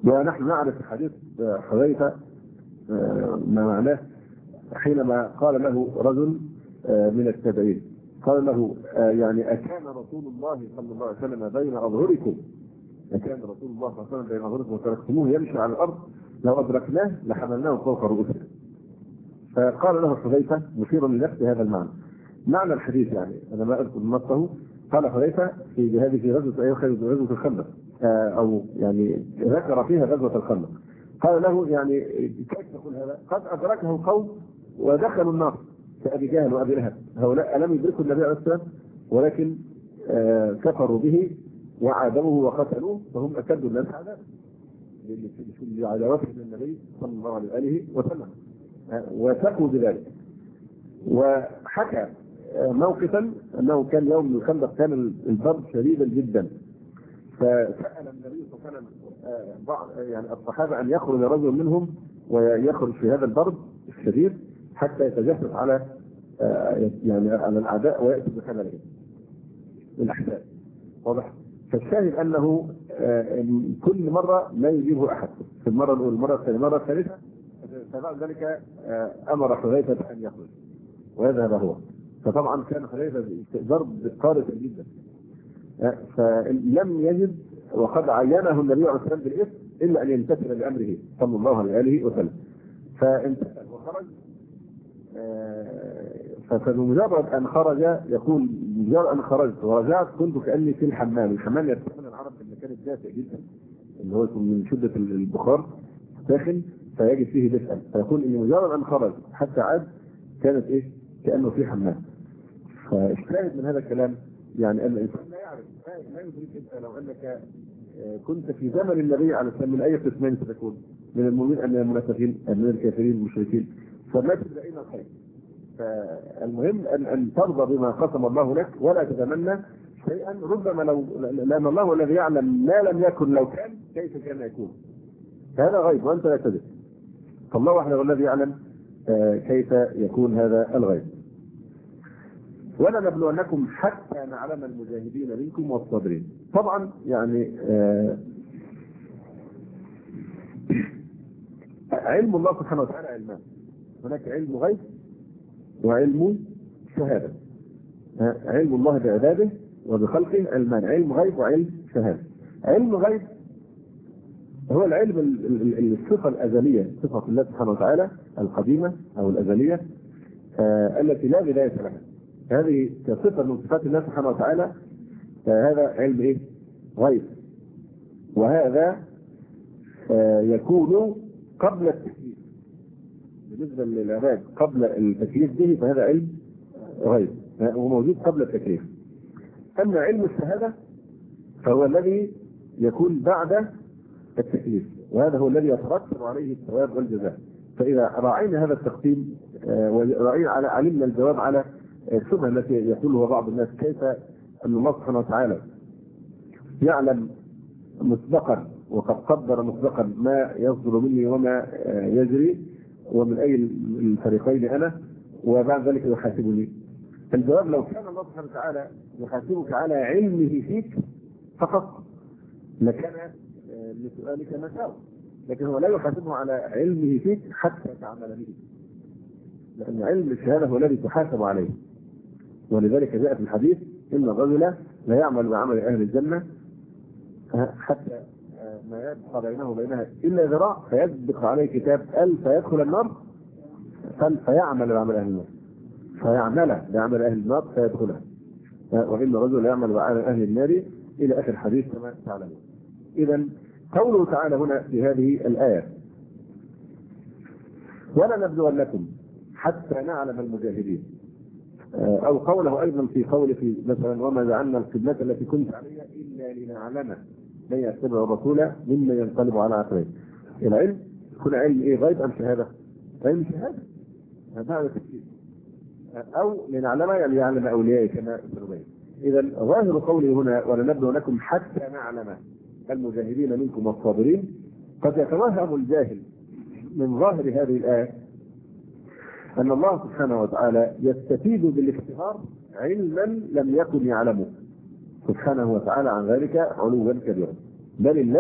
ونحن نعرف حديث حذيفة ما معناه حينما قال له رجل من التابعين، قال له يعني أكان رسول الله صلى الله عليه وسلم بين أظهركم، أكان رسول الله صلى الله عليه وسلم بين أظهركم وتركتموه يمشي على الأرض لو أدركناه لحملناه فوق رؤوسنا. فقال له حذيفة مشيرا لنفس هذا المعنى. معنى الحديث يعني أنا ما أذكر نصه، قال حذيفة في جهاده في غزوة الخندق، أو يعني ذكر فيها غزوة الخندق، قال له يعني كيف تقول هذا؟ قد أدركه قوم ودخلوا النار كأبي جهل وأبي لهب، هؤلاء لم يدركوا النبي عليه الصلاة والسلام ولكن كفروا به وعادوه وقتلوه، فهم أشد الناس عذابا لعداوتهم للنبي صلى الله عليه وآله وسلم، وثقوا بذلك. وحكى موقفا أنه كان يوم الخندق كان البرد شديدا جدا، فسأل النبي صلى الله عليه وسلم بعض يعني الصحابة أن يخرج رجل منهم ويخرج في هذا البرد الشديد حتى يتجسس على يعني على الأعداء ويأتي بخبرهم الأحداث. واضح؟ فالشاهد أنه كل مرة لا يجيبه أحد، في المرة الأولى، المرة الثانية، المرة الثالثة، فبعد ذلك أمر حذيفة أن يخرج ويذهب هو. فطبعا كان حذيفة ضرب قارس جدا، فلم يجد وقد عينه النبي عليه الصلاة والسلام بالاسم إلا أن يمتثل لأمره صلى الله عليه وسلم، فامتثل وخرج. فبمجرد أن خرج يقول مجرد أن خرجت ورجعت كنت كأني في الحمام. الحمام يستعمل العرب في المكان الدافئ جدا اللي هو من شدة البخار داخل فيجد فيه دفئا، فيقول إن مجرد أن خرج حتى عاد كانت إيه كأنه في حمام. فالشاهد من هذا الكلام يعني أن الإنسان لا يعرف، لا يدرك أنت لو أنك كنت في زمن النبي عليه السلام من أي قسمين ستكون، من المؤمنين أم من المنافقين أم من الكافرين المشركين، فما تدري أين الخير. فالمهم أن ترضى بما قسم الله لك ولا تتمنى شيئا ربما لأن الله الذي يعلم ما لم يكن لو كان كيف كان يكون، هذا غيب وأنت لا تدري، فالله وحده الذي يعلم كيف يكون هذا الغيب. ولنبلونكم حتى نعلم المجاهدين منكم والصابرين. طبعا يعني علم الله سبحانه وتعالى علمان، هناك علم غيب وعلم شهادة. علم الله بعباده وبخلقه علمان، علم غيب وعلم شهادة. علم غيب هو العلم الصفة الأزلية، صفة الله سبحانه وتعالى القديمة أو الأزلية التي لا بداية لها، هذه كصفة من صفات الله سبحانه وتعالى، هذا علم إيه؟ غيب، وهذا يكون قبل التكليف. بالنسبة للعباد قبل التكليف به فهذا علم غيب وموجود قبل التكليف. أما علم الشهادة فهو الذي يكون بعد التكليف، وهذا هو الذي يترتب عليه الثواب والجزاء. فإذا رأينا هذا التقسيم علمنا الجواب على الشبهة التي يقولها بعض الناس، كيف أن الله سبحانه وتعالى يعلم مسبقا وقد قدر مسبقا ما يصدر مني وما يجري ومن أي الفريقين أنا، وبعد ذلك يحاسبني. الجواب لو كان الله سبحانه وتعالى يحاسبك على علمه فيك فقط لكان لسؤالك مساوي، لكن هو لا يحاسبه على علمه فيك حتى تعمل به، لأن علم الشهادة هو الذي تحاسب عليه. ولذلك جاء في الحديث إن الرجل لا يعمل بعمل أهل الجنة حتى ما يبقى بينه وبينها إلا ذراع فيسبق عليه كتاب فيدخل النار فيعمل بعمل أهل النار، فيعمل بعمل أهل النار فيدخلها، وإن الرجل لا يعمل بعمل أهل النار إلى آخر الحديث كما تعلمون. إذا قوله تعالى هنا في هذه الآية ولنبلونكم حتى نعلم المجاهدين، أو قوله أيضا في قوله في مثلا وما جعلنا القبلة التي كنت عليها إلا لنعلم من يتبع الرسول مما ينقلب على عقبيه. العلم يكون علم إيه غيب أم شهادة؟ علم شهادة، هذا تفسير. أو لنعلم يعني يعلم أوليائه كما سنبين. إذا ظاهر قوله هنا ولنبلونكم حتى نعلم المجاهدين منكم والصابرين، قد يتوهم الجاهل من ظاهر هذه الآية أن الله سبحانه وتعالى يستفيد بالاختبار علما لم يكن يعلمه سبحانه وتعالى عن ذلك علوا كبيرا، بل الله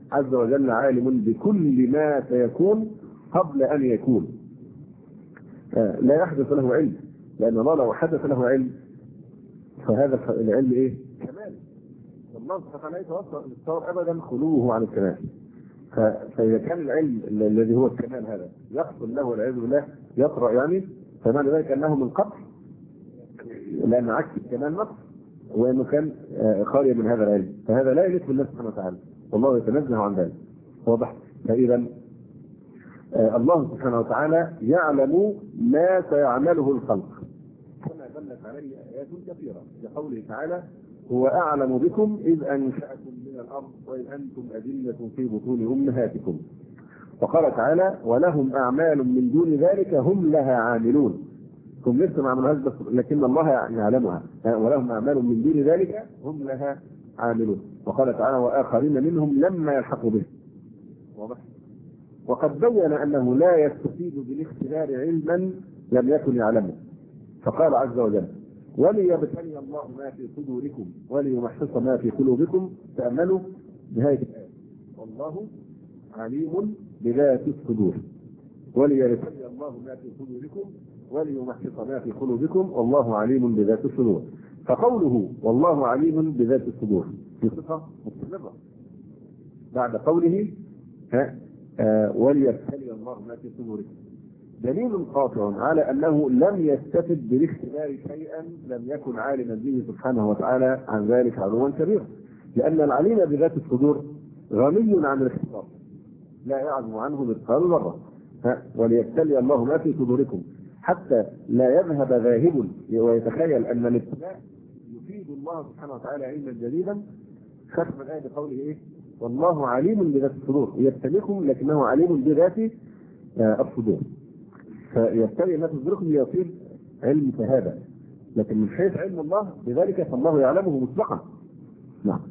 عز وجل عالم بكل ما سيكون قبل أن يكون. لا يحدث له علم، لأن الله لو حدث له علم فهذا العلم إيه؟ كمال. الله سبحانه وتعالى يتصور أبدا خلوه عن الكمال. فإذا كان العلم الذي هو الكمال هذا يحصل له والعياذ بالله يطرأ يعني، فمعنى ذلك أنه من قبل، لأن عكس الكمال نقص، وأنه كان خاليا من هذا العلم، فهذا لا يليق بالله سبحانه وتعالى، والله يتنزه عن ذلك. واضح؟ فإذا الله سبحانه وتعالى يعلم ما سيعمله الخلق، كما دلت عليه آيات كثيرة لقوله تعالى: هو أعلم بكم إذ أنشأكم من الأرض وإذ أنتم أجنة في بطون أمهاتكم. وقال تعالى: ولهم أعمال من دون ذلك هم لها عاملون. هم لسه ما عملوهاش بس لكن الله يعلمها. ولهم أعمال من دون ذلك هم لها عاملون. وقال تعالى: وآخرين منهم لما يلحقوا به. واضح؟ وقد بين أنه لا يستفيد بالاختبار علما لم يكن يعلمه، فقال عز وجل: وليبتلي الله ما في صدوركم وليمحص ما في قلوبكم. تأملوا نهاية الآية: والله عليم بذات الصدور. وليبتلي الله ما في صدوركم وليمحص ما في قلوبكم والله عليم بذات الصدور. فقوله والله عليم بذات الصدور في صفة مستمرة بعد قوله وليبتلي الله ما في صدوركم، دليل قاطع على أنه لم يستفد بالاختبار شيئا لم يكن عالما به سبحانه وتعالى عن ذلك علوا كبيرا، لأن العليم بذات الصدور غني عن الاختبار، لا يعزم عنه مثقال ذرة. وليبتلي الله ما في صدوركم، حتى لا يذهب ذاهب ويتخيل أن الابتلاء يفيد الله سبحانه وتعالى علما جديدا. ختم الآية بقوله إيه؟ والله عليم بذات الصدور، يبتليكم لكنه عليم بذات الصدور. فيبتلي ما في صدوركم ليصير علم شهادة، لكن من حيث علم الله بذلك فالله يعلمه مسبقا. نعم.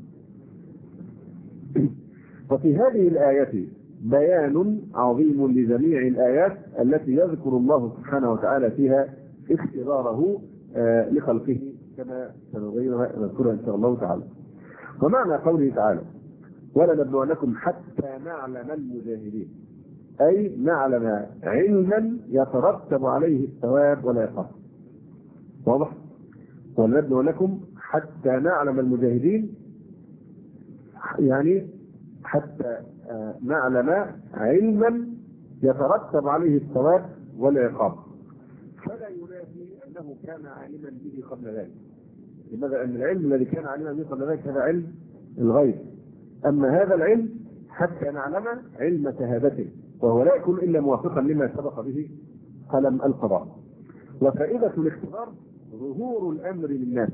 وفي هذه الآية بيان عظيم لجميع الآيات التي يذكر الله سبحانه وتعالى فيها اختباره لخلقه، كما سنذكرها إن شاء الله تعالى. ومعنى قوله تعالى: ولنبلونكم حتى نعلم المجاهدين، أي نعلم علما يترتب عليه الثواب والعقاب. واضح؟ ولنبلونكم حتى نعلم المجاهدين، يعني حتى نعلم علما يترتب عليه الثواب والعقاب. فلا ينافي أنه كان عالما به قبل ذلك. لماذا؟ أن العلم الذي كان عالما به قبل ذلك هذا علم الغيب، أما هذا العلم حتى نعلم علم شهادته، وهو لا يكون إلا موافقا لما سبق به قلم القضاء. وفائدة الاختبار ظهور الأمر للناس.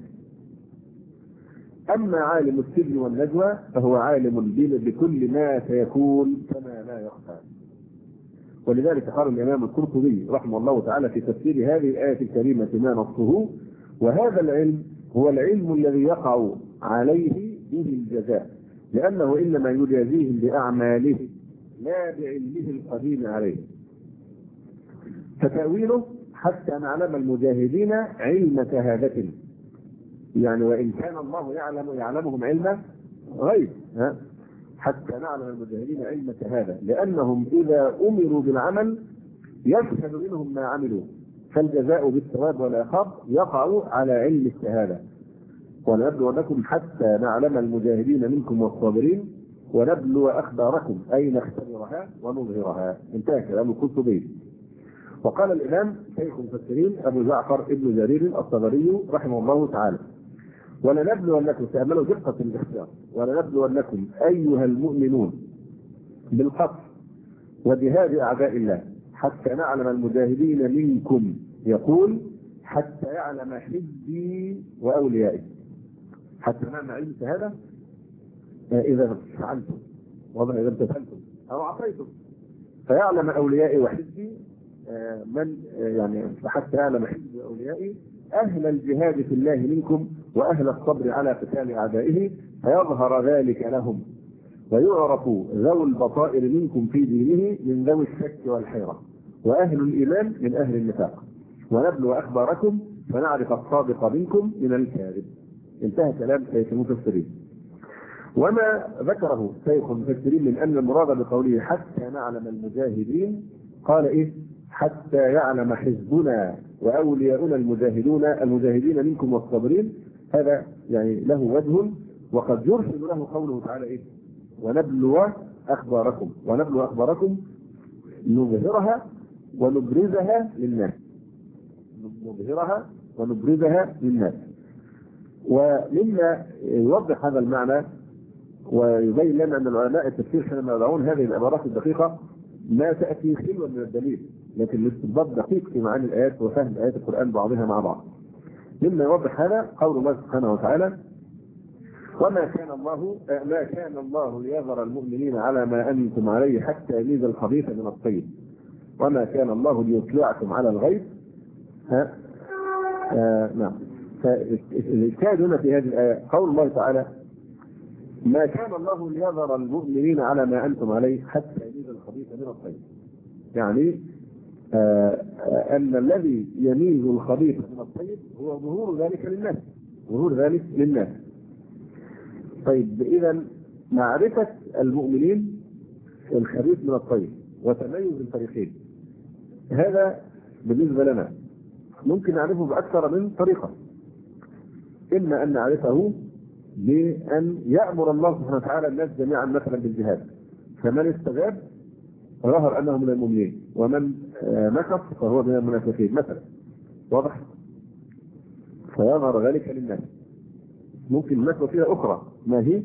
أما عالم السر والنجوى فهو عالم بكل ما سيكون كما لا يخفى. ولذلك قال الإمام القرطبي رحمه الله تعالى في تفسير هذه الآية الكريمة ما نصه: وهذا العلم هو العلم الذي يقع عليه به الجزاء، لأنه إنما يجازيهم بأعماله لا بعلمه القديم عليه. فتأويله حتى نعلم المجاهدين علم شهادة، يعني وإن كان الله يعلمهم علم غيب، حتى نعلم المجاهدين علم شهادة، لأنهم إذا أمروا بالعمل يشهد منهم ما عملوا، فالجزاء بالثواب والعقاب يقع على علم الشهادة. ونبلونكم حتى نعلم المجاهدين منكم والصابرين ونبلو أخباركم، أي نختبرها ونظهرها. انتهى كلام القرطبي. وقال الإمام شيخ المفسرين أبو جعفر ابن جرير الطبري رحمه الله تعالى: ولنبلونكم، تأملوا دقة الاختيار، ولنبلونكم أيها المؤمنون بالقصد وجهاد أعداء الله حتى نعلم المجاهدين منكم، يقول حتى يعلم حزبي وأوليائي. حتى نعلم علم الشهادة إذا فعلتم، وإذا امتثلتم أو عصيتم، فيعلم أوليائي وحزبي من يعني حتى يعلم حزبي وأوليائي أهل الجهاد في الله منكم وأهل الصبر على قتال أعدائه، فيظهر ذلك لهم ويعرف ذوي البصائر منكم في دينه من ذوي الشك والحيرة، وأهل الإيمان من أهل النفاق، ونبلو أخباركم فنعرف الصادق منكم من الكاذب. انتهى كلام شيخ المفسرين. وما ذكره شيخ المفسرين من أن المراد بقوله حتى نعلم المجاهدين، قال إيه؟ حتى يعلم حزبنا وأولياؤنا المجاهدين منكم والصابرين. هذا يعني له وجه، وقد يرشد له قوله تعالى إيه؟ ونبلو أخباركم نظهرها ونبرزها للناس. ومما يوضح هذا المعنى ويبين لنا أن العلماء التفسير حينما يضعون هذه العبارات الدقيقة ما تأتي خلوا من الدليل، لكن الاستنباط دقيق في معاني الآيات وفهم آيات القرآن بعضها مع بعض. مما يوضح هذا قول الله سبحانه وتعالى: ما كان الله ليذر المؤمنين على ما أنتم عليه حتى يميز الخبيث من الطيب وما كان الله ليطلعكم على الغيب. نعم. فالإشكال هنا في هذه الآية قول الله تعالى: ما كان الله ليذر المؤمنين على ما أنتم عليه حتى يميز الخبيث من الطيب. يعني أن الذي يميز الخبيث من الطيب هو ظهور ذلك للناس. طيب، إذا معرفة المؤمنين الخبيث من الطيب وتميز الفريقين، هذا بالنسبة لنا ممكن نعرفه بأكثر من طريقة. إما أن نعرفه بأن يأمر الله سبحانه وتعالى الناس جميعا مثلا بالجهاد، فمن استجاب ظهر أنه من المؤمنين، ومن نكف فهو من المنافقين مثلا، واضح؟ فيظهر ذلك للناس. ممكن هناك وسيلة أخرى، ما هي؟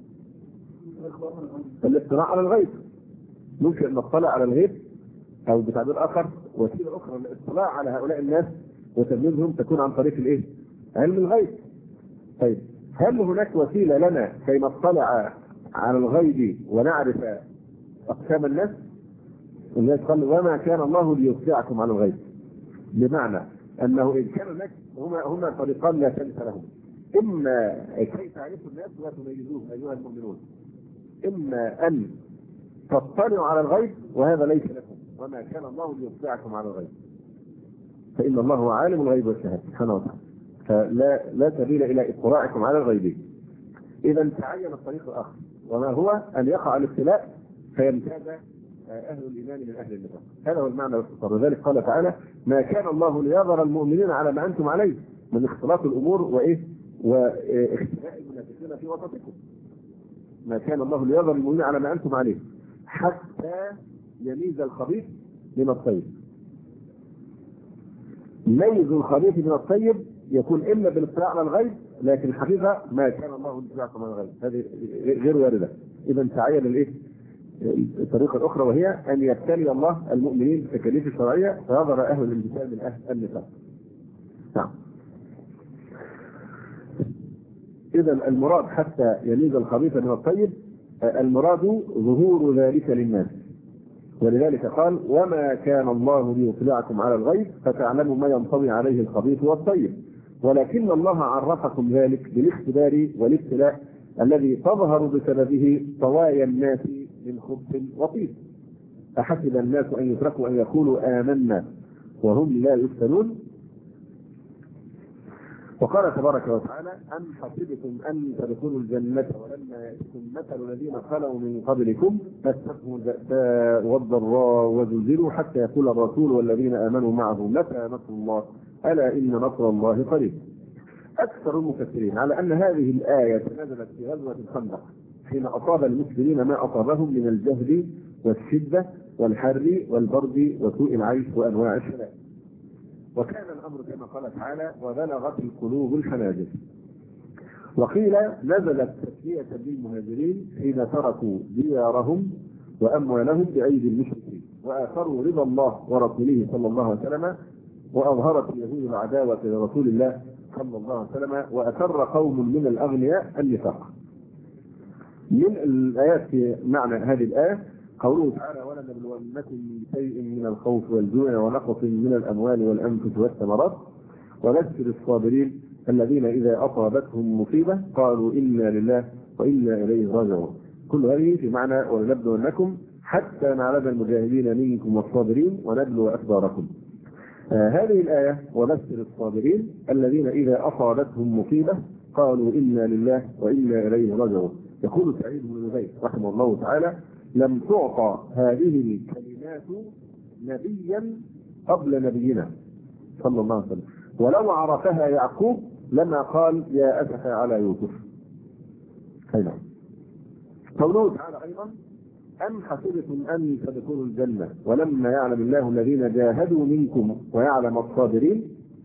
الاطلاع على الغيب. ممكن أن نطلع على الغيب، أو بتعبير آخر وسيلة أخرى للاطلاع على هؤلاء الناس وتمييزهم تكون عن طريق الإيه؟ علم الغيب. طيب، هل هناك وسيلة لنا كي نطلع على الغيب ونعرف أقسام الناس؟ الناس قال: وما كان الله ليطلعكم على الغيب، بمعنى أنه إن كان هناك هما طريقان لا ثالث لهم. إما كي تعرفوا الناس وتميزوهم أيها المؤمنون، إما أن تطلعوا على الغيب وهذا ليس لكم، وما كان الله ليطلعكم على الغيب، فإن الله هو عالم الغيب والشهادة سبحانه وتعالى، فلا سبيل إلى اطلاعكم على الغيب. إذا تعين الطريق الآخر، وما هو أن يقع الابتلاء فيمتاز أهل الإيمان من أهل النفاق. هذا هو المعنى باختصار. وذلك قال تعالى: ما كان الله ليذر المؤمنين على ما أنتم عليه من اختلاط الأمور واختلاء المنافقين في وسطكم. ما كان الله ليذر المؤمنين على ما أنتم عليه حتى يميز الخبيث من الطيب. ميز الخبيث من الطيب يكون إما بالاطلاع على الغيب، لكن الحقيقة ما كان الله ليطلعكم على الغيب، هذه غير واردة. إذا تعين الطريقة الأخرى، وهي أن يبتلي الله المؤمنين بالتكاليف الشرعية فيظهر أهل الامتثال من أهل النفاق. نعم. إذا المراد حتى يميز الخبيث من الطيب، المراد ظهور ذلك للناس. ولذلك قال: وما كان الله ليطلعكم على الغيب فتعلموا ما ينطوي عليه الخبيث والطيب، ولكن الله عرفكم ذلك بالاختبار والابتلاء الذي تظهر بسببه طوايا الناس من خبث وطيب. أحسب الناس أن يتركوا أن يقولوا آمنا وهم لا يفتنون. وقال تبارك وتعالى: أم حسبتم أن تدخلوا الجنة ولما يأتكم مثل الذين خلوا من قبلكم مستهم البأساء والضراء وزلزلوا حتى يقول الرسول والذين آمنوا معه متى نصر الله ألا إن نصر الله قريب. أكثر المفسرين على أن هذه الآية نزلت في غزوة الخندق حين أصاب المسلمين ما أصابهم من الجهد والشدة والحر والبرد وسوء العيش وأنواع الشلاء. وكان الأمر كما قال تعالى: وبلغت القلوب الحناجر. وقيل نزلت تسلية للمهاجرين حين تركوا ديارهم وأموالهم بأيدي المشركين وآثروا رضا الله ورسوله صلى الله عليه وسلم، وأظهرت اليهود العداوة لرسول الله صلى الله عليه وسلم، وأسر قوم من الأغنياء النفاق. من الآيات في معنى هذه الآية قوله تعالى: ولنبلونكم بشيء من الخوف والجوع ونقص من الأموال والأنفس والثمرات وبشر الصابرين الذين إذا أصابتهم مصيبة قالوا إنا لله وإنا إليه راجعون. كل هذه في معنى ولنبلونكم حتى نعلم المجاهدين منكم والصابرين ونبلو أخباركم. هذه الآية: وبشر الصابرين الذين إذا أصابتهم مصيبة قالوا إنا لله وإنا إليه راجعون. يقول سعيد بن جبير رحمه الله تعالى: لم تعطى هذه الكلمات نبيا قبل نبينا صلى الله عليه وسلم، ولو عرفها يعقوب لما قال يا أسف على يوسف. هنا قوله تعالى أيضا: أم حسبتم أن تدخلوا الجنة ولما يعلم الله الذين جاهدوا منكم ويعلم الصابرين.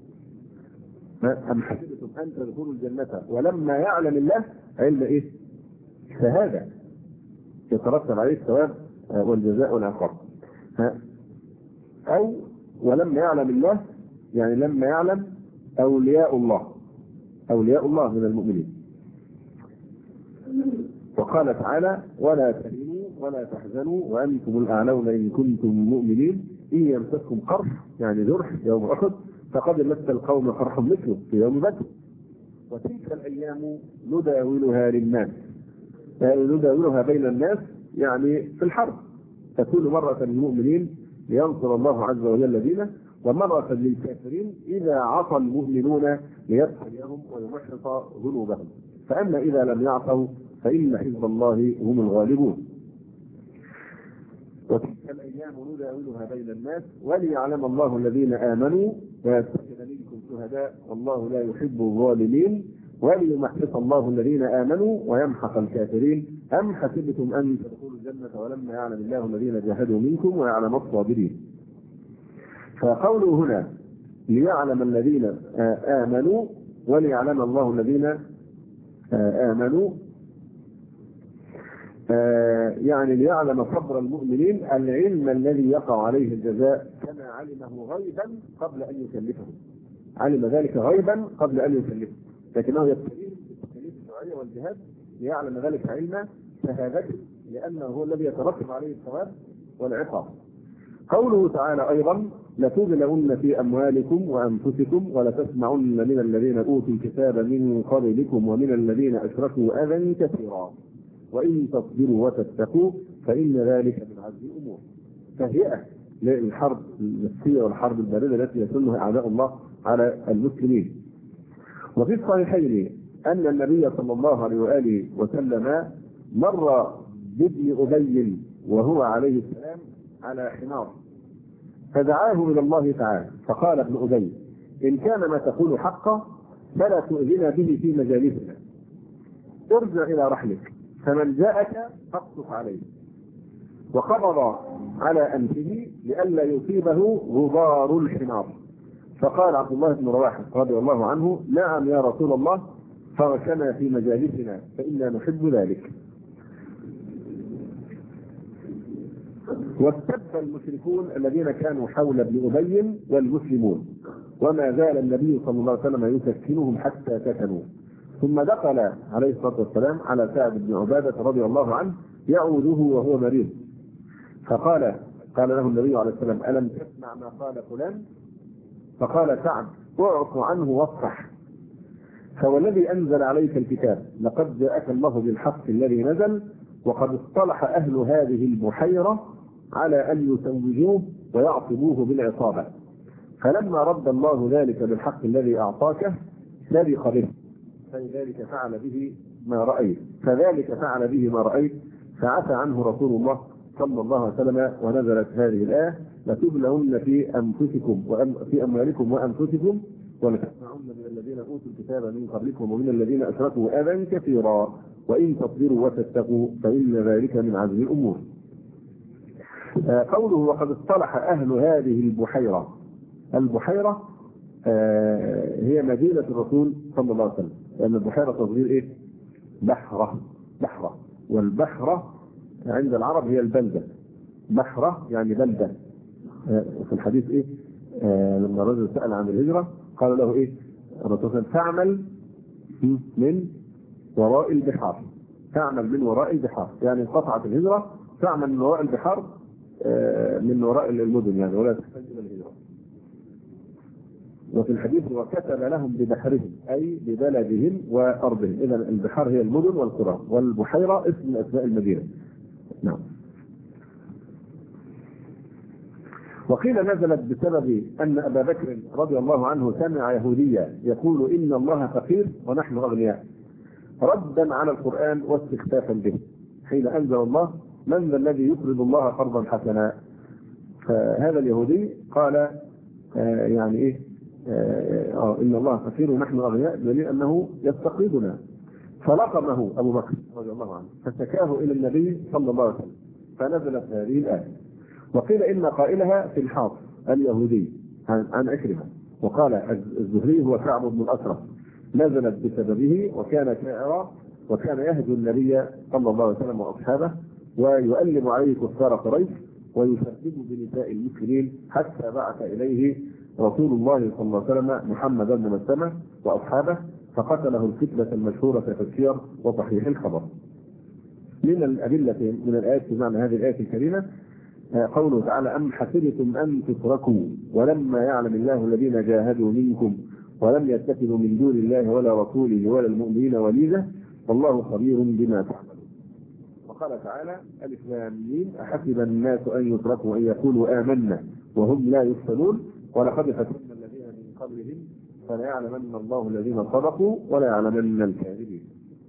أم حسبتم أن تدخلوا الجنة ولما يعلم الله علم إيه؟ شهادة يترتب عليه الثواب والجزاء والعقاب. أو ولما يعلم الله يعني لما يعلم أولياء الله من المؤمنين. وقال تعالى: ولا تهنوا ولا تحزنوا وأنتم الأعلون إن كنتم مؤمنين إن يمسسكم قرح يعني جرح يوم أحد فقد مس القوم قرح مثله في يوم بدر وتلك الأيام نداولها للناس، نداولها بين الناس يعني في الحرب، تكون مرة للمؤمنين لينصر الله عز وجل دينه، ومرة للكافرين إذا عصى المؤمنون ليبتليهم ويمحص ذنوبهم. فأما إذا لم يعصوا فإن حزب الله هم الغالبون. وتلك الأيام نداولها بين الناس وليعلم الله الذين آمنوا ويتخذ منكم شهداء والله لا يحب الظالمين وليمحص الله الذين آمنوا ويمحق الكافرين. أم حسبتم أن تدخلوا الجنة ولما يعلم الله الذين جاهدوا منكم ويعلم الصابرين. فقوله هنا ليعلم الذين آمنوا وليعلم الله الذين آمنوا يعني ليعلم صبر المؤمنين العلم الذي يقع عليه الجزاء كما علمه غيبا قبل أن يكلفه. علم ذلك غيبا قبل أن يكلفه، لكنه يبتليه بالتكاليف الشرعية والجهاد ليعلم ذلك علم شهادته لأنه هو الذي يترتب عليه الثواب والعقاب. قوله تعالى أيضا: لتبلغن في أموالكم وأنفسكم ولتسمعن من الذين أوتوا الكتاب من قبلكم ومن الذين أشركوا أذى كثيرا وإن تصبروا وتتقوا فإن ذلك من عزم الأمور. تهيئة للحرب النفسية والحرب الباردة التي يسنها أعداء الله على المسلمين. وفي الصحيحين أن النبي صلى الله عليه وآله وسلم مر بابن أبي وهو عليه السلام على حمار فدعاه إلى الله تعالى فقال ابن أبي: إن كان ما تقول حقا فلا تؤذنا به في مجالسنا، ارجع إلى رحلك فمن جاءك فاقصف عليه. وقبض على أنفه لئلا يصيبه غبار الحمار. فقال عبد الله بن رواحة رضي الله عنه: نعم يا رسول الله، فغشنا في مجالسنا فإنا نحب ذلك. واستب المشركون الذين كانوا حول ابن أبي والمسلمون، وما زال النبي صلى الله عليه وسلم يسكنهم حتى سكنوا. ثم دخل عليه الصلاة والسلام على سعد بن عبادة رضي الله عنه يعوده وهو مريض، فقال له النبي عليه السلام: ألم تسمع ما قال فلان؟ فقال سعد: اعف عنه واصفح، فوالذي أنزل عليك الكتاب لقد جاءك الله بالحق الذي نزل وقد اصطلح أهل هذه البحيرة على أن يسوجوه ويعصبوه بالعصابة، فلما رد الله ذلك بالحق الذي أعطاك سبق به، فذلك فعل به ما رأيت فعفى عنه رسول الله صلى الله عليه وسلم. ونزلت هذه الآية: لتبلغن في أنفسكم في أموالكم وأنفسكم ولتسمعن من الذين أوتوا الكتاب من قبلكم ومن الذين أشركوا أذى كثيرا وإن تصبروا وتتقوا فإن ذلك من عزم الأمور. قوله: وقد اصطلح أهل هذه البحيرة هي مدينة الرسول صلى الله عليه وسلم، لأن البحيرة تصغير إيه؟ بحرة، والبحرة عند العرب هي البلدة. بحرة يعني بلدة. في الحديث إيه؟ لما الرجل سأل عن الهجرة قال له إيه؟ الرسول صلى الله عليه وسلم: تعمل من وراء البحار. تعمل من وراء البحار يعني انقطعت الهجرة، تعمل من وراء البحار من وراء المدن يعني ولا تحتاج إلى الهجرة. وفي الحديث: وكتب لهم ببحرهم أي ببلدهم وأرضهم. إذا البحار هي المدن والقرى، والبحيرة اسم من أسماء المدينة. نعم. وقيل نزلت بسبب أن أبا بكر رضي الله عنه سمع يهوديا يقول: إن الله فقير ونحن أغنياء، ردا على القرآن واستخفافا به، حين أنزل الله من ذا الذي يقرض الله قرضا حسنا. فهذا اليهودي قال يعني إيه إن الله فقير ونحن أغنياء، دليل أنه يستقرضنا. فلقمه أبو بكر رضي الله عنه فشكاه إلى النبي صلى الله عليه وسلم، فنزلت هذه الآية. وقيل إن قائلها في الحاط اليهودي عن عكرمة، وقال الزهري هو كعب بن الأشرف، نزلت بسببه وكان شاعرا وكان يهجو النبي صلى الله عليه وسلم وأصحابه ويؤلم عليه كفار قريش ويشدد بنساء المسلمين، حتى بعث إليه رسول الله صلى الله عليه وسلم محمد بن مسلمة وأصحابه فقتله الفتنة المشهورة في السير وصحيح الخبر. من الأدلة من الآيات في معنى هذه الآية الكريمة قوله تعالى أم حسبتم أن تتركوا ولما يعلم الله الذين جاهدوا منكم ولم يتخذوا من دون الله ولا رسوله ولا المؤمنين وليجة والله خبير بما تعملون. وقال تعالى ألف لام ميم أحسب الناس أن يتركوا أن يقولوا آمنا وهم لا يفتنون ولقد فتنا الذين من قبلهم فلا يعلمن الله الذين صدقوا ولا يعلمن الكاذبين.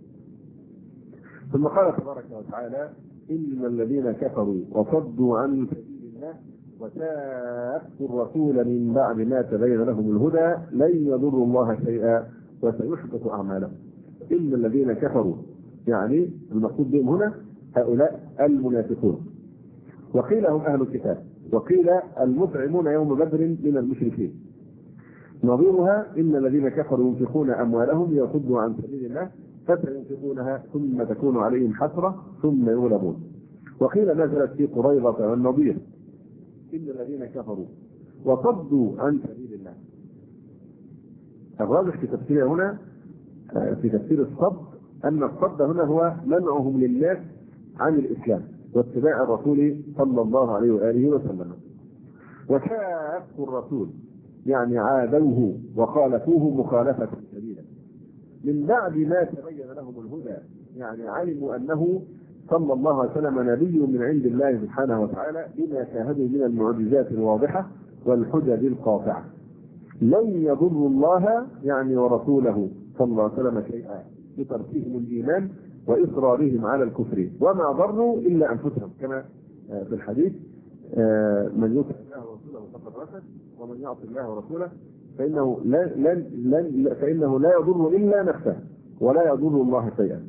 ثم قال تبارك وتعالى إن الذين كفروا وصدوا عن سبيل الله وشاقوا الرسول من بعد ما تبين لهم الهدى لن يضروا الله شيئا وسيحبط أعمالهم. إن الذين كفروا يعني المقصود بهم هنا هؤلاء المنافقون، وقيل هم أهل الكتاب، وقيل المطعمون يوم بدر من المشركين. نظيرها إن الذين كفروا ينفقون أموالهم ليصدوا عن سبيل الله فسينفقونها ثم تكون عليهم حسرة ثم يغلبون. وقيل نزلت في قريظة والنضير إن الذين كفروا وصدوا عن سبيل الله. الراجح في تفسير هنا في تفسير الصد أن الصد هنا هو منعهم للناس عن الإسلام واتباع الرسول صلى الله عليه وآله وسلم. وشاقوا الرسول يعني عادوه وخالفوه مخالفة شديدة من بعد ما تبين لهم الهدى، يعني علموا أنه صلى الله عليه وسلم نبي من عند الله سبحانه وتعالى بما شاهدوا من المعجزات الواضحة والحجج القاطعة. لن يضروا الله يعني ورسوله صلى الله عليه وسلم شيئا بتركهم الإيمان وإصرارهم على الكفر، وما ضروا إلا أنفسهم، كما في الحديث من يطع الله ورسوله فقد رشد ومن يعصي الله ورسوله فإنه لا يضر إلا نفسه ولا يضر الله شيئا.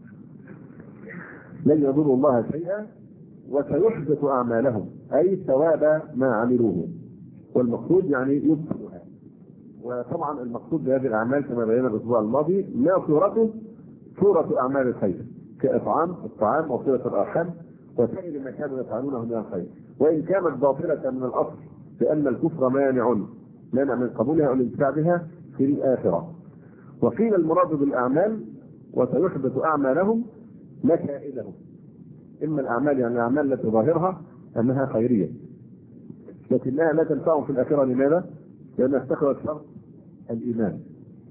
لن يضر الله شيئا وسيحبط أعمالهم أي ثواب ما عملوه، والمقصود يعني يبطلها. وطبعا المقصود بهذه الأعمال كما بينا الأسبوع الماضي ما صورته صورة أعمال الخير كإطعام الطعام وصلة الأرحام وسائر ما كانوا يفعلونه من الخير، وإن كانت باطلة من الأصل لأن الكفر مانع من قبولها والانتفاع بها في الآخرة. وقيل المراد بالأعمال وسيحبط أعمالهم مكائدهم، إما الأعمال يعني الأعمال التي ظاهرها أنها خيرية لكنها لا تنفعهم في الآخرة. لماذا؟ لأنها استخدمت شرط الإيمان.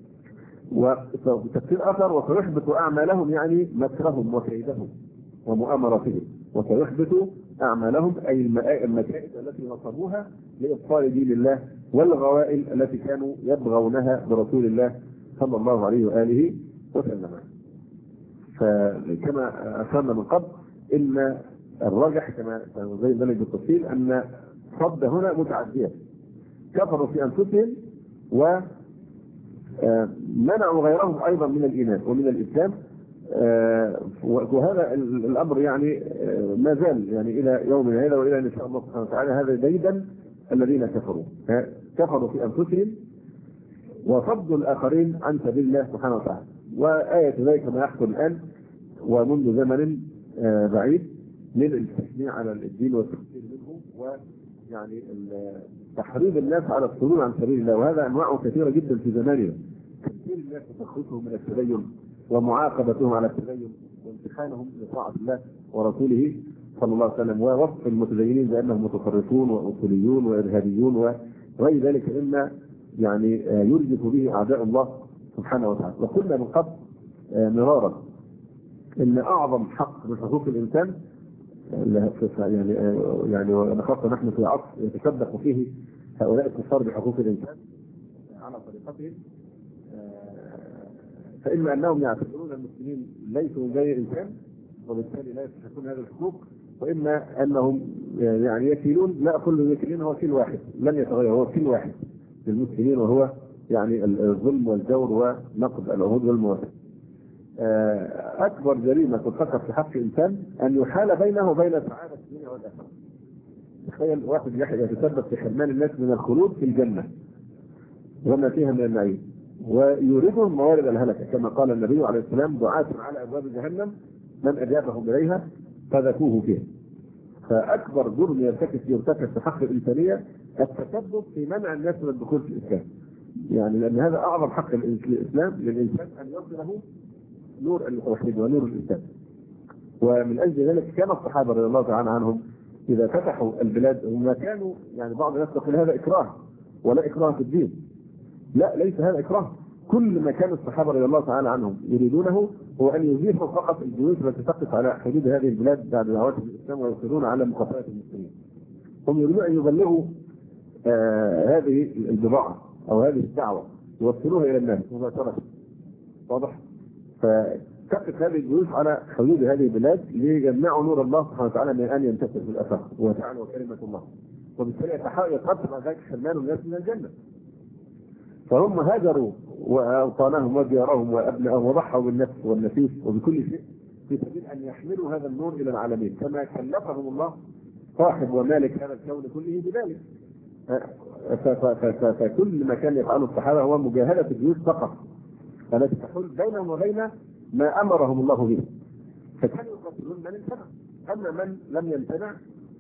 وتفسير أثر وسيحبط أعمالهم يعني مكرهم وكيدهم ومؤامرتهم، وسيحبط أعمالهم أي المكائد التي نصبوها لإبطال دين الله والغوائل التي كانوا يبغونها برسول الله صلى الله عليه وآله وسلم. فكما أشرنا من قبل إن الراجح كما زي ذلك بالتفصيل أن صد هنا متعدية، كفروا في أنفسهم ومنعوا غيرهم أيضا من الإيمان ومن الإسلام. وهذا الأمر يعني ما زال يعني إلى يومنا هذا وإلى إن شاء الله سبحانه وتعالى هذا ديدا الذين كفروا في أنفسهم وصدوا الآخرين عن سبيل الله سبحانه وتعالى. وآية ذلك ما يحصل الآن ومنذ زمن بعيد من التشنيع على الدين والتفسير منه ويعني تحريض الناس على الصدور عن سبيل الله، وهذا أنواعه كثيرة جدا في زماننا. كثير الناس تخصهم من التدين ومعاقبتهم على التدين وامتحانهم لطاعة الله ورسوله صلى الله عليه وسلم، ووصف المتدينين بأنهم متطرفون وأصوليون وإرهابيون وغير ذلك مما يعني يرجف به أعداء الله سبحانه وتعالى. وقلنا من قبل مرارا إن أعظم حق من حقوق الإنسان يعني ونخاصة نحن في عصر يتشبث فيه هؤلاء الكفار بحقوق الإنسان على طريقتهم، فإما أنهم يعتبرون المسلمين ليسوا زي الإنسان وبالتالي لا يستحقون هذه الحقوق، وإما أنهم يعني يكيلون، لا كل المكيلين هو كيل واحد لن يتغير، هو كيل واحد للمسلمين، وهو يعني الظلم والجور ونقض العهود والمواثيق. أكبر جريمة ترتكب في حق الإنسان أن يحال بينه وبين سعادة الدنيا والآخرة. تخيل واحد يتسبب في حرمان الناس من الخلود في الجنة وما فيها من النعيم، ويوردهم موارد الهلكة كما قال النبي عليه السلام: دعاة على أبواب جهنم من أجابهم إليها فذكوه فيها. فأكبر جرم يرتكب في حق الإنسانية التسبب في منع الناس من الدخول في الإسلام، يعني لأن هذا أعظم حق الإسلام للإنسان أن يصله نور التوحيد ونور الإسلام. ومن أجل ذلك كان الصحابة رضي الله تعالى عنهم إذا فتحوا البلاد هم كانوا، يعني بعض الناس يقول هذا إكراه، ولا إكراه في الدين. لا، ليس هذا إكراه. كل ما كان الصحابة رضي الله تعالى عنهم يريدونه هو أن يزيحوا فقط الجيوش التي تقف على حدود هذه البلاد بعد دعوات الإسلام ويصرون على مقاتلة المسلمين. هم يريدون أن يبلغوا هذه البضاعة أو هذه الدعوة يوصلوها إلى الناس مباشرة. واضح؟ فتقف هذه الجيوش على حدود هذه البلاد ليجمعوا نور الله سبحانه وتعالى من أن ينتشر في الآفاق وتعالى كلمة الله، وبالتالي يترتب على ذلك حرمان الناس من الجنة. فهم هاجروا وأوطانهم وديارهم وأبنائهم وضحوا بالنفس والنفيس وبكل شيء في سبيل أن يحملوا هذا النور إلى العالمين، كما كلفهم الله صاحب ومالك هذا الكون كله بذلك. فكل ما كان يفعله الصحابة هو مجاهدة الجيوش فقط التي تحول بينهم وبين ما أمرهم الله به، فكانوا يقاتلون من امتنع. أما من لم يمتنع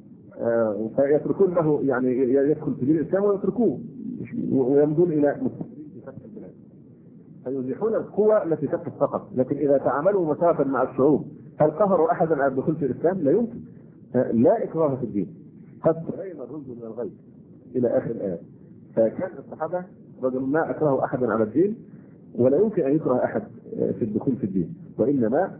فيتركون له، يعني يدخل في دين الإسلام ويتركوه ويمضون إلى مستقبلين في فتح البلاد، فيزيحون القوى التي تقف فقط. لكن إذا تعاملوا مسافة مع الشعوب هل قهروا أحدا على الدخول في الإسلام؟ لا يمكن. لا إكراه في الدين، قد تبين الرشد من الغي إلى آخر الآية. فكان الصحابة رجل ما أكره أحدا على الدين، ولا يمكن أن يكره أحد في الدخول في الدين، وإنما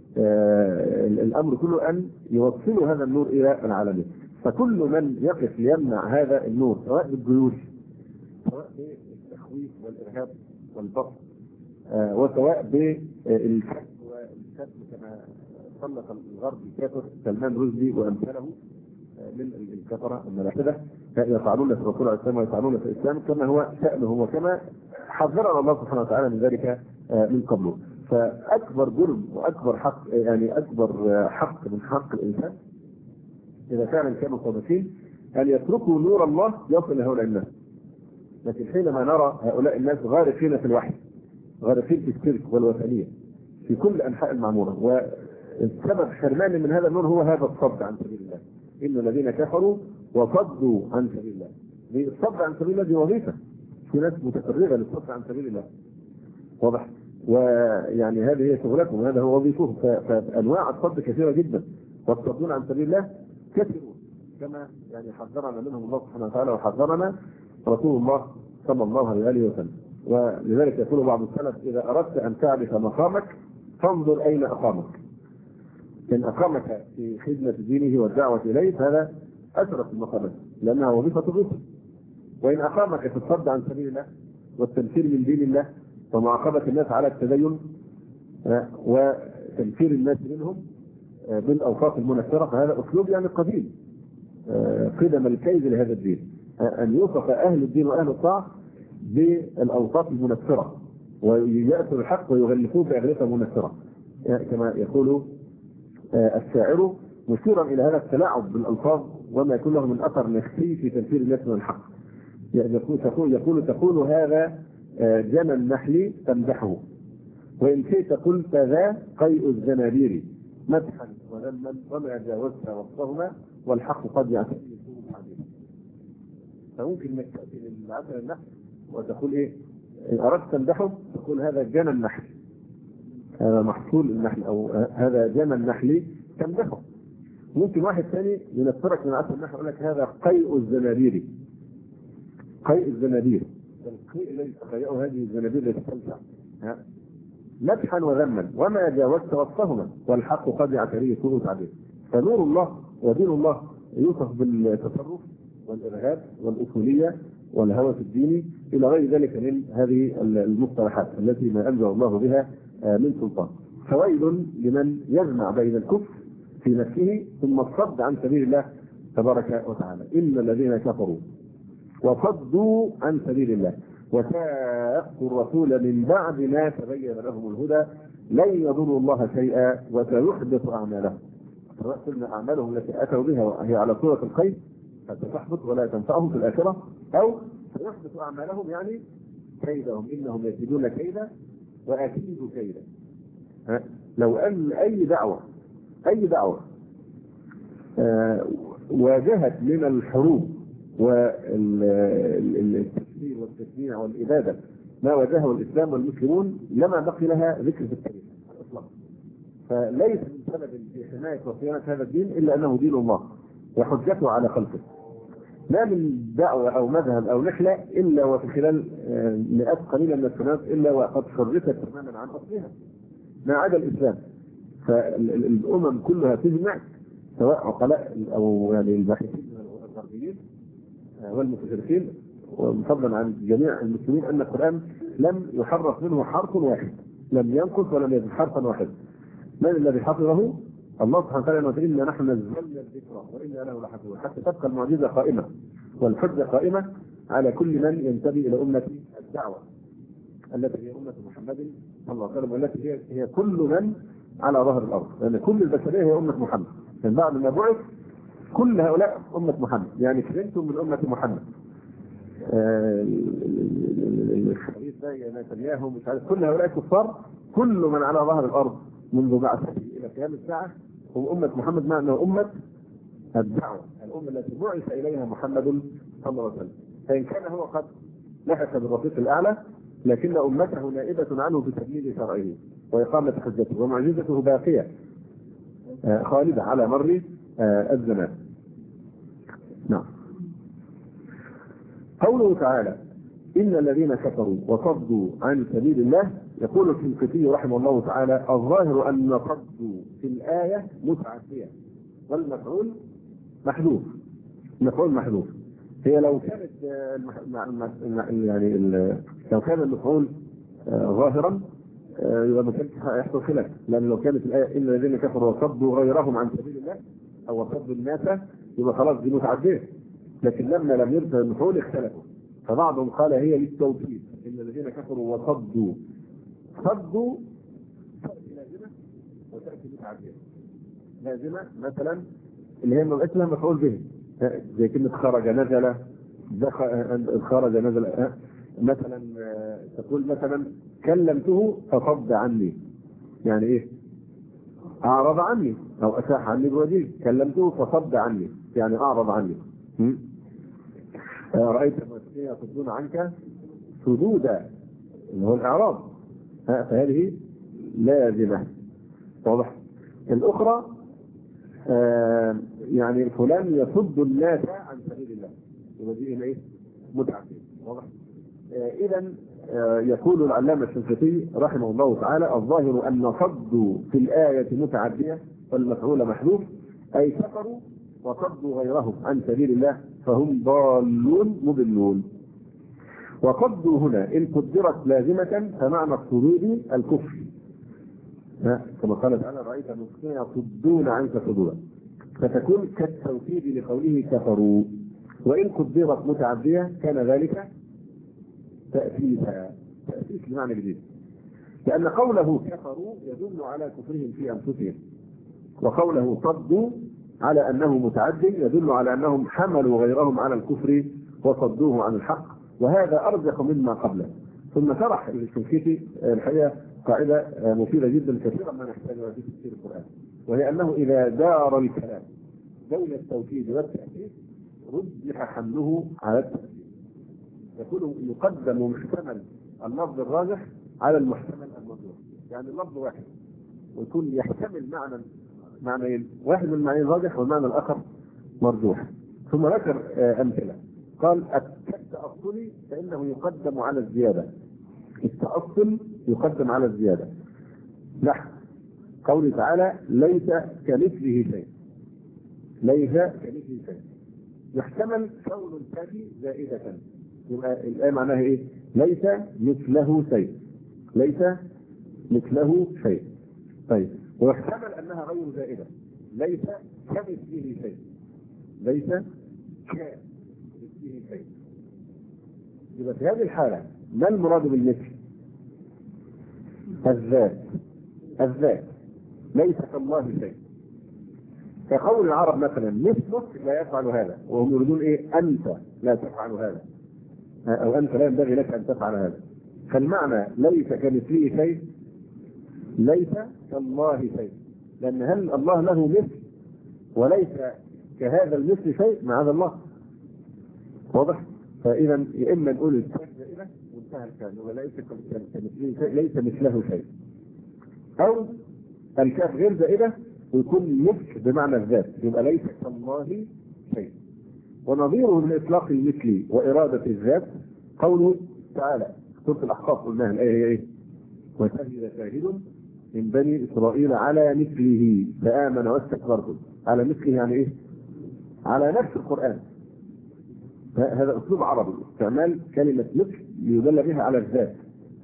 الأمر كله أن يوصلوا هذا النور إلى العالمين. فكل من يقف ليمنع هذا النور سواء بالجيوش سواء بالتخويف والإرهاب والبطش وسواء بالكذب والكذب كما صنف الغرب الكافر سلمان رشدي وأمثاله من الكفرة الملاحدة يفعلون في الرسول عليه السلام ويفعلون في الإسلام كما هو شأنه وكما حذرنا الله سبحانه وتعالى من ذلك من قبله. فأكبر جرم وأكبر حق، يعني أكبر حق من حق الإنسان إذا فعلا كانوا صادقين أن يتركوا نور الله يصل لهؤلاء الناس. لكن حينما نرى هؤلاء الناس غارقين في الوحي، غارقين في الشرك والوثنية في كل أنحاء المعمورة، والسبب حرمان من هذا النور هو هذا الصد عن سبيل الله. إن الذين كفروا وصدوا عن سبيل الله. الصد عن سبيل الله دي وظيفة، في ناس متفرغة للصد عن سبيل الله. واضح؟ ويعني هذه هي شغلتهم وهذا هو وظيفهم. فأنواع الصد كثيرة جدا، والصدون عن سبيل الله كثيرون كما يعني حذرنا منهم الله سبحانه وتعالى وحذرنا رسول الله صلى الله عليه وسلم. ولذلك يقول بعض السلف: إذا أردت أن تعرف مقامك فانظر أين أقامك. إن أقامك في خدمة دينه والدعوة إليه فهذا أشرف المقامات لأنها وظيفة الرسل. وإن أقامك في الصد عن سبيل الله والتنفير من دين الله ومعاقبة الناس على التدين وتنفير الناس منهم بالأوصاف المنفرة فهذا أسلوب يعني قديم قدم الكيد لهذا الدين، أن يوصف أهل الدين وأهل الطاعة بالأوصاف المنفرة ويأتوا الحق ويغلفوه بأغلفة منفرة كما يقول الشاعر مشيرا إلى هذا التلاعب بالألفاظ وما يكون له من أثر نفسي في تنفير الناس من الحق. يقول تقول هذا جنى النحل تمدحه، وإن شئت قلت ذا قيء الزنابير مدحا وذما وما جاوزت وصفهما والحق قد يعتقد عليه. فممكن انك تأتي للعسل النحل وتقول إيه؟ إن أردت تمدحه تقول هذا جنى النحل، هذا محصول النحل أو هذا جنى النحل تمدحه. ممكن واحد ثاني ينفرك من عسل النحل يقول لك هذا قيء الزنابير، قيء الزنابير، القيء الذي تقيأه هذه الزنابير التي تمسح مدحا وذما وما جاوزت وصفهما والحق قد يعتريه سوء تعبير. فنور الله ودين الله يوصف بالتصرف والإرهاب والأصولية والهوى في الدين إلى غير ذلك من هذه المصطلحات التي ما أنزل الله بها من سلطان. فويل لمن يجمع بين الكفر في نفسه ثم الصد عن سبيل الله تبارك وتعالى. إن الذين كفروا وصدوا عن سبيل الله وشاقوا الرسول من بعد ما تبين لهم الهدى لن يضروا الله شيئا وسيحبط أعمالهم. سواء أعمالهم التي أتوا بها وهي على صورة الخير فتحبط ولا تنفعهم في الآخرة، أو سيحبط أعمالهم يعني كيدهم إنهم يكيدون كيدا وأكيد كيدا. لو أن أي دعوة واجهت من الحروب والتكفير والتشنيع والإبادة ما واجهه الإسلام والمسلمون لما بقي لها ذكر في التاريخ إطلاقا. فليس من سبب في حماية وصيانة هذا الدين إلا أنه دين الله وحجته على خلقه. ما من دعوة أو مذهب أو نحلة إلا وفي خلال مئات قليلة من السنوات إلا وقد شرفت تماما عن أصلها ما عدا الإسلام. فالأمم كلها تجمع سواء عقلاء أو يعني الباحثين الغربيين والمستشرقين وفضلا عن جميع المسلمين أن القرآن لم يحرف منه حرف واحد، لم ينقص ولم يزد حرفا واحدا. من الذي حفظه؟ الله سبحانه وتعالى يقول إنا نحن نزلنا الذكر وإنا له لحافظون، حتى تبقى المعجزة قائمة والحجة قائمة على كل من ينتمي إلى أمة الدعوة التي هي أمة محمد صلى الله عليه وسلم، والتي هي كل من على ظهر الأرض، لأن كل البشرية هي أمة محمد. من بعد ما بعث كل هؤلاء أمة محمد، يعني كنتم من أمة محمد. الحديث ده نتنياهو مش عارف، كل هؤلاء كفار، كل من على ظهر الأرض منذ بعثه إلى قيام الساعة هم أمة محمد، معنى أمة الدعوة، الأمة التي بعث إليها محمد صلى الله عليه وسلم. فإن كان هو قد لحق بالرفيق الأعلى لكن أمته نائبة عنه في تبليغ شرعه وإقامة حجته، ومعجزته باقية خالدة على مر الزمان. نعم. قوله تعالى إن الذين كفروا وصدوا عن سبيل الله، يقول الشنقيطي رحمه الله تعالى الظاهر أن صدوا في الآية متعدية والمفعول محذوف. المفعول محذوف. هي لو كانت يعني لو كان المفعول ظاهرا يبقى ما كانش هيحصل خلاف، لأن لو كانت الآية إن الذين كفروا وصدوا غيرهم عن سبيل الله أو صدوا الناس يبقى خلاص دي متعدية. لكن لما لم يرد المفعول اختلفوا، فبعضهم قال هي للتوكيد إن الذين كفروا وصدوا. صدوا تأتي لازمة وتأتي متعدية. لازمة مثلا اللي هي ما اسمها مفعول به زي كلمة خرج نزل، خرج نزل. مثلا تقول مثلا كلمته فصد عني، يعني ايه؟ اعرض عني او اشاح عني بوجهه. كلمته فصد عني يعني اعرض عني. رايت المسلمين يصدون عنك سدودا اللي هو الاعراض، فهذه لازمه. واضح. الاخرى يعني فلان يصد الناس عن سبيل الله يبقى دي ايه؟ متعديه. واضح. اذا يقول العلامة الشنقيطي رحمه الله تعالى الظاهر أن صدوا في الآية متعدية والمفعول محذوف، أي كفروا وصدوا غيرهم عن سبيل الله فهم ضالون مضلون. وصدوا هنا إن قدرت لازمة فمعنى الصدود الكفر، كما قال تعالى رأيت المسلمين يصدون عنك صدودا، فتكون كالتوكيد لقوله كفروا. وإن قدرت متعدية كان ذلك تأسيس بمعنى جديد، لأن قوله كفروا يدل على كفرهم في أنفسهم، وقوله صدوا على أنه متعد يدل على أنهم حملوا غيرهم على الكفر وصدوه عن الحق، وهذا أرجح مما قبله. ثم شرح الشنقيطي الحقيقة قاعدة مفيدة جدا كثيرا ما نحتاجها في تفسير القرآن، وهي أنه إذا دار الكلام بين التوكيد والتأكيد رجح حمله على التأكيد، يكون يقدم محتمل اللفظ الراجح على المحتمل المرجوح. يعني اللفظ واحد ويكون يحتمل معنى واحد من المعنى الراجح والمعنى الآخر مرجوح. ثم ذكر أمثلة، قال التأصلي فإنه يقدم على الزيادة. التأصل يقدم على الزيادة. نحو قوله تعالى ليس كمثله شيء. ليس كمثله شيء يحتمل كون الكافي زائدة يبقى الآية معناها إيه؟ ليس مثله شيء. ليس مثله شيء. طيب، ويحتمل أنها غير زائدة. ليس كمثله شيء. ليس كمثله شيء. يبقى في هذه الحالة ما المراد بالمثل؟ الذات. الذات. ليس كالله شيء. كقول العرب مثلا مثلك لا يفعل هذا، وهم يريدون ايه؟ انت لا تفعل هذا، او انت لا ينبغي لك ان تفعل هذا. فالمعنى ليس كمثله شيء، ليس كالله شيء، لان هل الله له مثل؟ وليس كهذا المثل شيء معاذ الله. واضح؟ فاذا يا اما نقول الكاف زائده وانتهى الكلام، وليس كمثله شيء، ليس مثله شيء، او الكاف غير زائده ويكون مثل بمعنى الذات، يبقى ليس كالله شيء. ونظيره من اطلاق المثل واراده الذات قوله تعالى سوره الاحقاف، قلناها الايه هي ايه؟ وشهد شاهد من بني اسرائيل على مثله فامن واستكبرتم. على مثله يعني ايه؟ على نفس القران. هذا اسلوب عربي، استعمال كلمه مثل ليدل بها على الذات.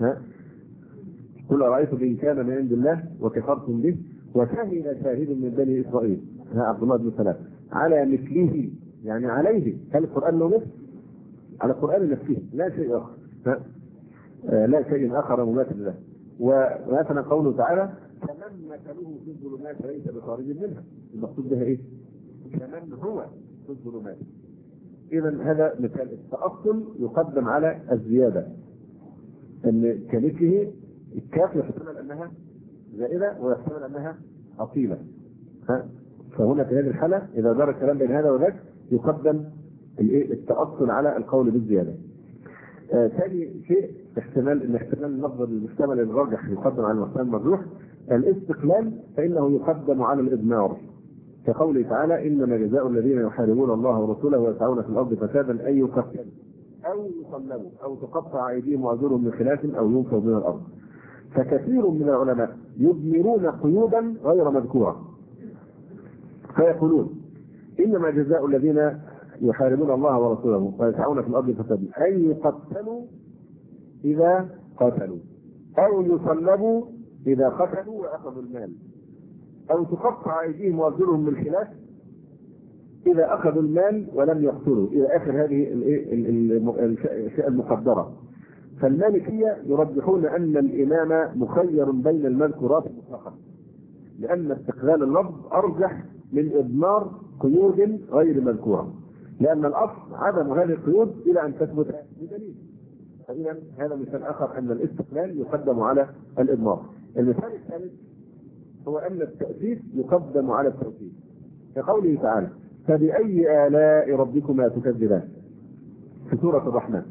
قل ارايتم ان كان من عند الله وكفرتم به وشهد شاهد من بني اسرائيل، عبد الله بن سلام، على مثله يعني عليه. هل القران له مثل؟ على القران نفسه، لا شيء اخر. لا شيء اخر مماثل له. ومثلا قوله تعالى كمن مثله في الظلمات ليس بخارج منها، المقصود بها ايه؟ كمن هو في الظلمات. اذا هذا مثال التأصل يقدم على الزياده، ان كمثله الكاف يحتمل انها زائده ويحتمل انها اصيله. فهنا في هذه الحاله اذا دار الكلام بين هذا وذاك يقدم التأصل على القول بالزياده. ثاني شيء احتمال اللفظ المحتمل الراجح يقدم على المحتمل المرجوح. الاستقلال فانه يقدم على الاضمار، كقوله تعالى انما جزاء الذين يحاربون الله ورسوله ويسعون في الارض فسادا ان يقتلوا او يصلبوا او تقطع ايديهم وارجلهم من خلاف او ينفوا من الارض. فكثير من العلماء يضمرون قيودا غير مذكوره، فيقولون انما جزاء الذين يحاربون الله ورسوله ويسعون في الارض فسادا ان يقتلوا اذا قتلوا او يصلبوا اذا قتلوا واخذوا المال او تقطع ايديهم وارجلهم من خلاف اذا اخذوا المال ولم يقتلوا، الى اخر هذه الاشياء المقدره. فالمالكيه يرجحون ان الامام مخير بين المذكورات مطلقا، لان استقلال اللفظ ارجح من اضمار قيود غير مذكوره، لان الاصل عدم هذه القيود الى ان تثبت بدليل. فاذا هذا مثال اخر ان الاستقلال يقدم على الاضمار. المثال الثالث هو ان التأسيس يقدم على التوكيد، كقوله تعالى فبأي آلاء ربكما تكذبان في سورة الرحمن.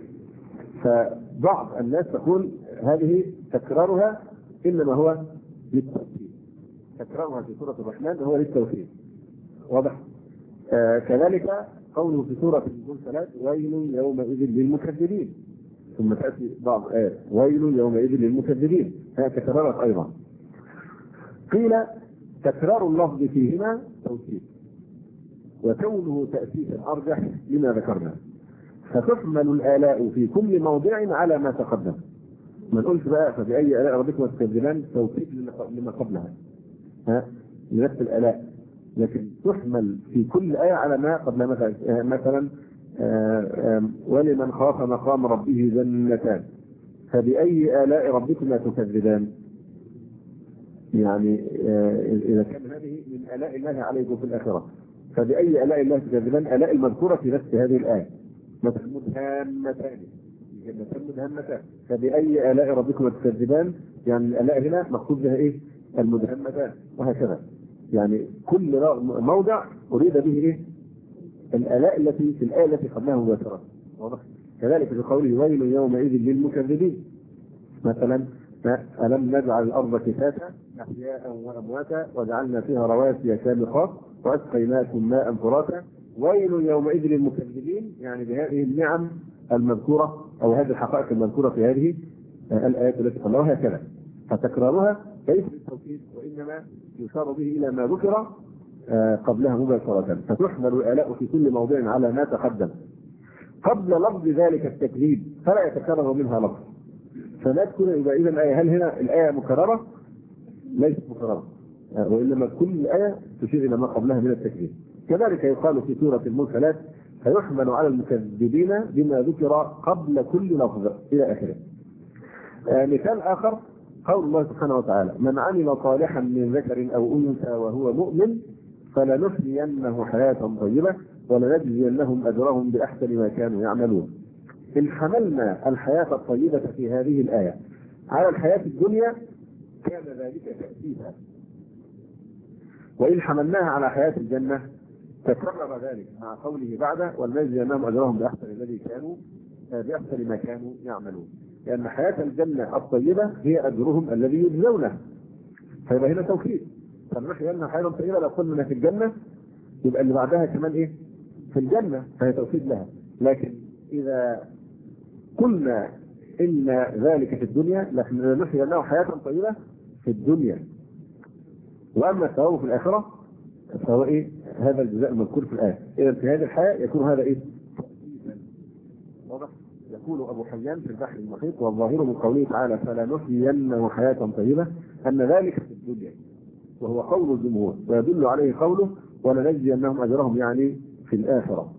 فبعض الناس تقول هذه تكرارها انما هو للتوكيد، تكرارها في سورة الرحمن هو للتوكيد. واضح؟ كذلك قوله في سورة المرسلات ويل يومئذ للمكذبين، ثم تأتي بعض آيات ويل يومئذ للمكذبين، هي تكررت أيضا. قيل تكرار اللفظ فيهما توكيد، وكونه تأسيسا أرجح لما ذكرنا، فتحمل الآلاء في كل موضع على ما تقدم. ما نقولش بقى فبأي آلاء ربكما تكذبان توكيد لما قبلها لنفس الآلاء، لكن تحمل في كل آية على ما قبلها. مثلا ولمن خاف مقام ربه جنتان فبأي آلاء ربكما تكذبان، يعني إذا كان هذه من آلاء الله عليكم في الآخرة فبأي آلاء الله تكذبان، آلاء المذكورة في نفس هذه الآية مثل مدهامتان فبأي آلاء ربكما تكذبان، يعني الآلاء هنا مقصود بها إيه؟ المدهامتان، وهكذا. يعني كل موضع أريد به إيه؟ الآلاء التي في الآية التي قبلها مباشرة. واضح؟ كذلك في قوله ويل يومئذ للمكذبين، مثلا ألم نجعل الأرض كفاتا أحياء وأمواتا وجعلنا فيها رواسي شامخات وأسقيناكم ماء فراتا ويل يومئذ للمكذبين، يعني بهذه النعم المذكورة أو هذه الحقائق المذكورة في هذه الآيات التي قبلها. هكذا فتكرارها ليس بالتوكيد وإنما يشار به إلى ما ذكر قبلها مباشرة، فتحمل الآلاء في كل موضع على ما تقدم. قبل لفظ ذلك التكذيب فلا يتكرر منها لفظ. فلا تكون يبقى إذا الآية، هل هنا الآية مكررة؟ ليست مكررة، وإنما كل آية تشير إلى ما قبلها من التكذيب. كذلك يقال في سورة المرسلات فيحمل على المكذبين بما ذكر قبل كل لفظ إلى آخره. مثال آخر قول الله سبحانه وتعالى: من عمل صالحا من ذكر أو أنثى وهو مؤمن فلنحيينه حياة طيبة ولنجزينهم أجرهم بأحسن ما كانوا يعملون. إن حملنا الحياة الطيبة في هذه الآية على الحياة الدنيا كان ذلك تأسيسا، وإن حملناها على حياة الجنة تكرر ذلك مع قوله بعد ولنجزينهم أجرهم بأحسن ما كانوا يعملون، لأن حياة الجنة الطيبة هي أجرهم الذي يجزونه. فيبقى هنا توكيد، فنحيينها حياة طيبة. لو قلنا في الجنة يبقى اللي بعدها كمان إيه؟ في الجنة، فهي توكيد لها. لكن إذا قلنا إن ذلك في الدنيا لنحيينها حياة طيبة في الدنيا، وأما الثواب في الآخرة فهو إيه؟ هذا الجزاء المذكور في الآية. إذا في هذه الحياة يكون هذا إيه؟ واضح؟ يقول أبو حيان في البحر المحيط: والظاهر من قوله تعالى فلنحيينه حياة طيبة أن ذلك في الدنيا، وهو قول الجمهور، ويدل عليه قوله ولنجزينهم أجرهم يعني في الآخرة.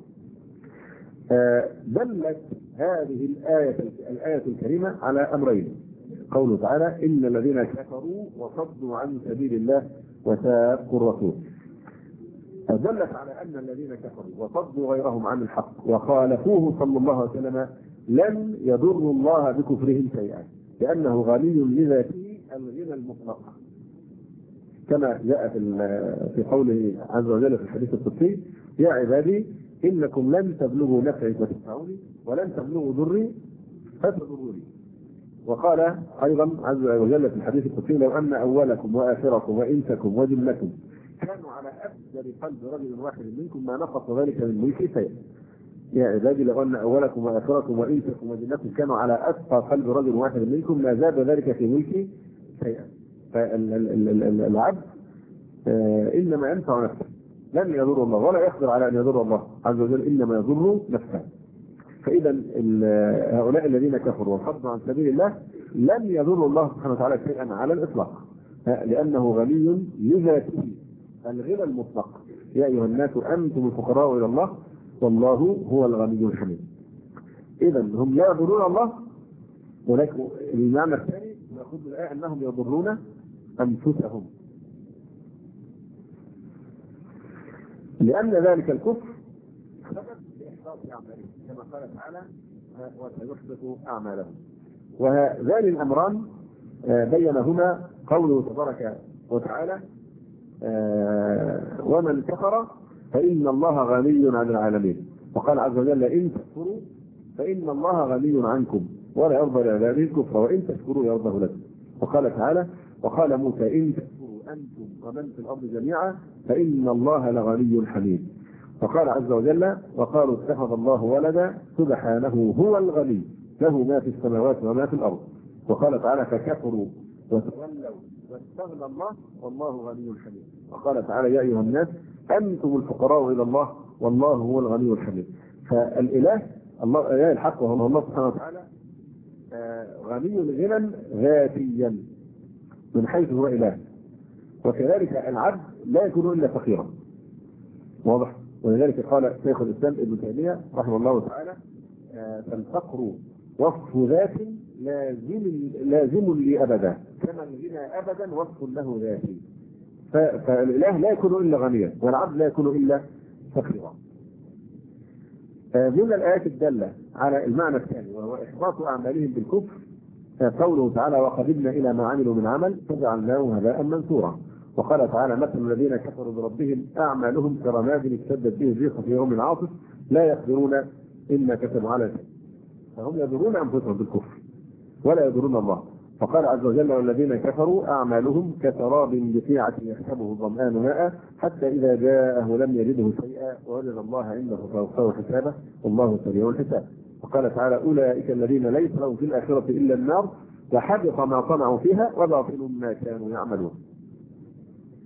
دلت هذه الآية الكريمة على أمرين: قوله تعالى: إن الذين كفروا وصدوا عن سبيل الله وساقوا الرسول. دلت على أن الذين كفروا وصدوا غيرهم عن الحق وخالفوه صلى الله عليه وسلم لن يضروا الله بكفرهم شيئا، لأنه غني لذاته الغنى المطلق، كما جاء في قوله عز وجل في الحديث القدسي: يا عبادي إنكم لن تبلغوا نفعي فتنفعوني ولن تبلغوا ضري فتضروني. وقال أيضا عز وجل في الحديث القدسي: لو أن أولكم وآخركم وإنسكم وجنكم كانوا على أفجر قلب رجل واحد منكم ما نقص ذلك من ملكي شيئا. يا عبادي لو أن أولكم وآخركم وإنسكم وجنكم كانوا على أتقى قلب رجل واحد منكم ما زاد ذلك في ملكي شيئا. فالعبد إنما ينفع نفسه، لن يضر الله ولا يقدر على أن يضر الله عز وجل، إنما يضر نفسه. فإذا هؤلاء الذين كفروا وصدوا عن سبيل الله لن يضر الله سبحانه وتعالى شيئا على الإطلاق، لأنه غني لذاته الغنى المطلق. يا أيها الناس أنتم الفقراء إلى الله والله هو الغني الحميد. إذا هم لا يضرون الله، ولكن المعنى الثاني نأخذ الآية أنهم يضرون أنفسهم، لأن ذلك الكفر سبب لإحباط أعمالهم كما قال تعالى: وسيحبط أعمالهم. وهذان الأمران بينهما قوله تبارك وتعالى: ومن كفر فإن الله غني عن العالمين. وقال عز وجل: إن تكفروا فإن الله غني عنكم ولا يرضى لعباده الكفر وإن تشكروا يرضه لكم. وقال تعالى: وقال موسى: إن تكفروا أنتم ومن في الأرض جميعا فإن الله لغني حميد. وقال عز وجل: وقالوا اتخذ الله ولدا سبحانه هو الغني له ما في السماوات وما في الأرض. وقال تعالى: فكفروا وتولوا واستغنى الله والله غني حميد. وقال تعالى: يا أيها الناس أنتم الفقراء إلى الله والله هو الغني الحميد. فالإله الله إله الحق وهو الله سبحانه وتعالى غني غنى ذاتيا من حيث هو إله، وكذلك العبد لا يكون إلا فقيرا. واضح؟ ولذلك قال شيخ الإسلام ابن تيمية رحمه الله تعالى: فالفقر وصف ذات لازم لي أبدا كما الغنى أبدا وصف له ذاتي. فالإله لا يكون إلا غنيا والعبد لا يكون إلا فقيرا. من الآيات الدالة على المعنى الثاني وهو إحباط أعمالهم بالكفر قوله تعالى: وقدمنا إلى ما عملوا من عمل فجعلناه هباء منثورا. وقال تعالى: مثل الذين كفروا بربهم أعمالهم كرماد اشتدت به الريح في يوم عاصف لا يقدرون إلا كتبوا على شيء. فهم يضرون أنفسهم بالكفر ولا يضرون الله. فقال عز وجل: والذين كفروا أعمالهم كسراب بقيعة يحسبه الظمآن ماء حتى إذا جاءه لم يجده شيئا ووجد الله عنده فوفاه حسابه والله سريع الحساب. وقال تعالى: أولئك الذين ليس لهم في الآخرة إلا النار وحبط ما صنعوا فيها وباطل ما كانوا يعملون.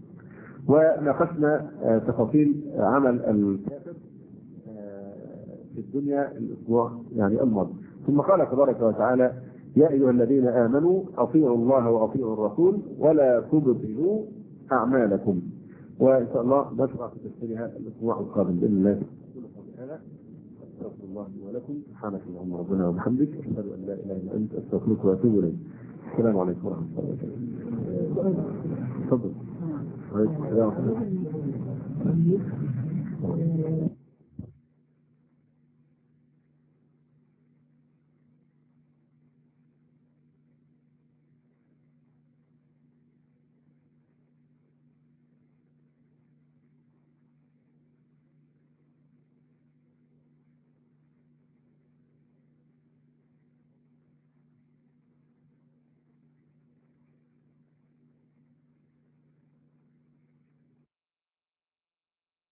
وناقشنا تفاصيل عمل الكافر في الدنيا الأسبوع يعني الماضي. ثم قال تبارك وتعالى: يا أيها الذين آمنوا أطيعوا الله وأطيعوا الرسول ولا تبطلوا أعمالكم. وإن شاء الله نشرع في تفسيرها الأسبوع القادم بإذن الله. أقول قولي هذا أستغفر الله لي ولكم، سبحانك اللهم ربنا وبحمدك، أشهد أن لا إله إلا أنت، أستغفرك وأتوب إليك. السلام عليكم ورحمة الله وبركاته. تفضل.